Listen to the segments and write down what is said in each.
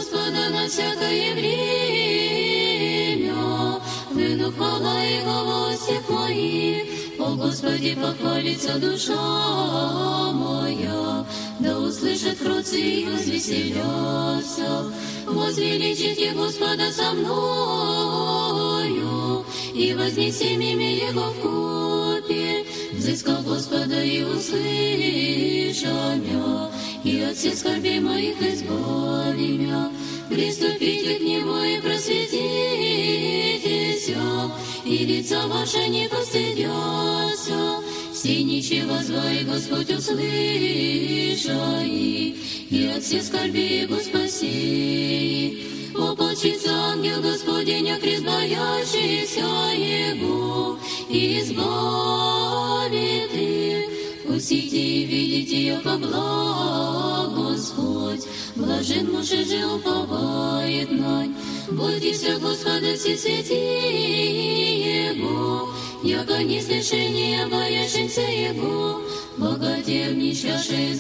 Господа на всякое время. Выну хвала Его во всех моих. О Господи, похвалится душа моя. Да услышат кротцы и возвеселятся. Возвеличите Господа со мною, и вознесем имя Его в купе. Взыскал Господа и услыша мя, и от всех скорбей моих избави мя. Приступите к Нему и просветитесь, и лица ваши не постыдятся. Все нищие воззвай, Господь услышай, и от всех скорбей Его спаси. Ополчится ангел Господень, крест боящийся Его, и избавит их. Вкусите и видите, яко благ Господь, блажен муж и же уповает нань. Бойтесь Господа все святые Его, яко не слышение боящимся Его, богатеев нищашей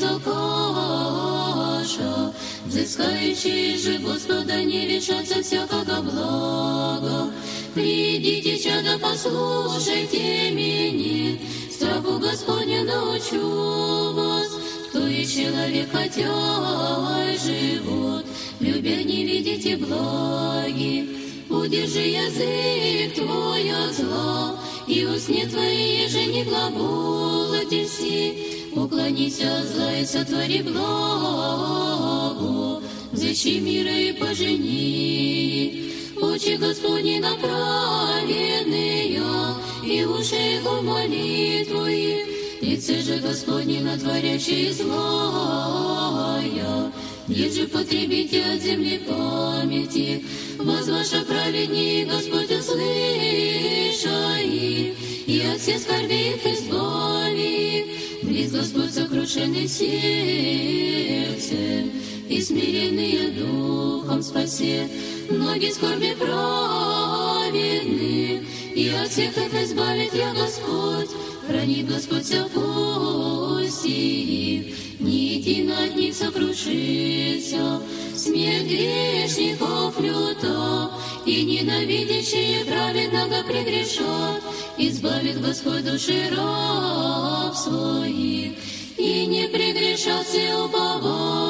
закаша. Взыскающие же Господа не лишатся всякого блага. Придите, чадо, послушайте меня, страху Господню научу вас. Кто и человек, хотя и живот, любя не видите благи. Удержи язык твой от зла, и усне твои же не глаголотеси. Уклонись от зла и сотвори благо, взыщи мира и пожени. Очи Господни на праведные, и уши Его молитву их. Лице же Господне на творящие злая. Еже потребите от земли памяти, возваша праведней, Господь услышай, и от всех скорбей их избави. Близ Господь сокрушенный сердцем, и смиренные духом спасе. Ноги скорби праведных, и от всех их избавит я Господь. Хранит Господь вся пусть их, ни един от них сокрушится. Смерть грешников люта, и ненавидящие праведного прегрешат. Избавит Господь души раб своих, и не прегрешат все упования.